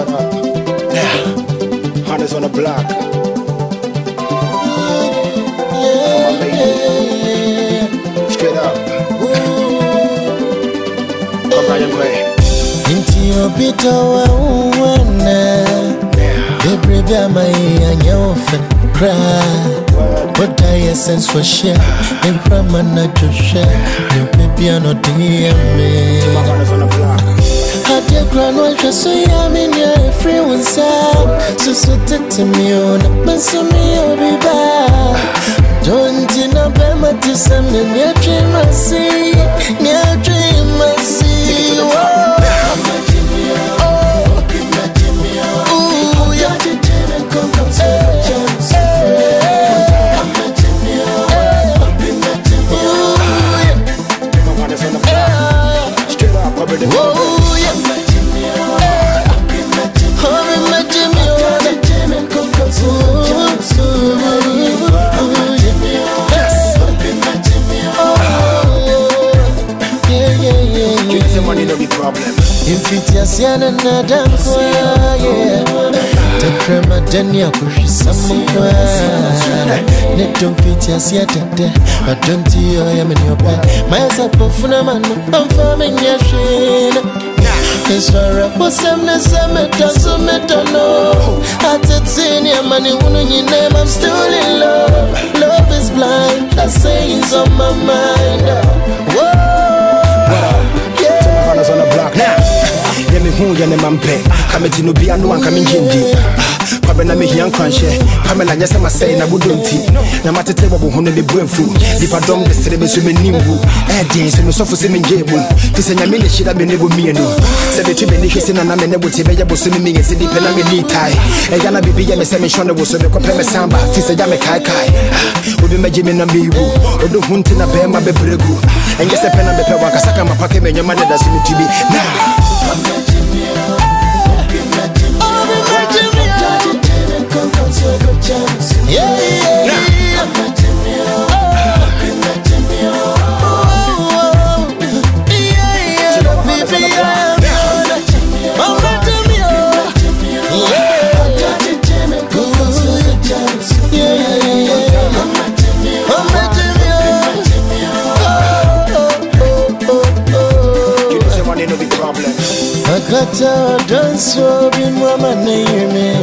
What up? Yeah, Hunters on the block. Straight up. Come Brian Gray. Into your bit of one. Baby, I'm a cry. But I sense for share. In from a natural share. You baby, I'm not me. Hunters on the block. I dear grandma, just so I'm in your free one side. So to me on, but so me, I'll be back. Don't you know, Bama to some near dream I see, near dream I see. If it's your son and Adam, yeah, the crema denia push somewhere. Net don't fit your yet, but don't you? I am in your bed. My up of Funaman, I'm farming your shade. It's for a person, the summit, so metano. At the senior money, when you name, I'm still in love. Love is blind, I say it's on my mind. Whoa, yeah. Hunters on the block now. Yemi hu yene mampe kameti no bia no anka menjindi kwabe na mehian kwanhye pamela nyese masai na budonti na matete bobo ho no be buenfu dipa dom de sere be so menimbu den se me sofo se menjebu fise nya me ne hira be ne bo mienu se be tube ne hwese na na me ne bote be ye bo so me ngese dipa na me ni tai ya na bibi ye me se me shone wo so be kope me samba fise ja me kai kai obi meje me na mebu odo hunti na be ma be bregu enye se pe na be pe wa kasaka mapake me nyoma de da so me tibi na Akata dance so bin mama name.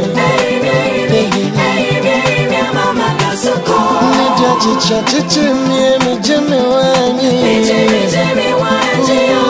Ni jaji chachi me jeme wani.